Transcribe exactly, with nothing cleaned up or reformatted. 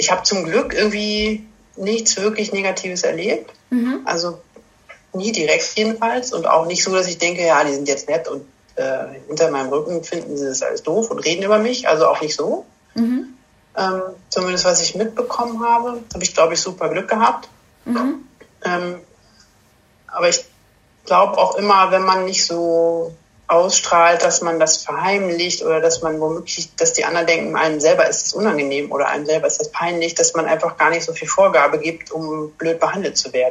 ich habe zum Glück irgendwie nichts wirklich Negatives erlebt. Mhm. Also nie direkt jedenfalls. Und auch nicht so, dass ich denke, ja, die sind jetzt nett und äh, hinter meinem Rücken finden sie das alles doof und reden über mich. Also auch nicht so. Mhm. Ähm, zumindest was ich mitbekommen habe, habe ich, glaube ich, super Glück gehabt. Mhm. Ähm, aber ich glaube auch immer, wenn man nicht so ausstrahlt, dass man das verheimlicht oder dass man womöglich, dass die anderen denken, einem selber ist es unangenehm oder einem selber ist das peinlich, dass man einfach gar nicht so viel Vorgabe gibt, um blöd behandelt zu werden.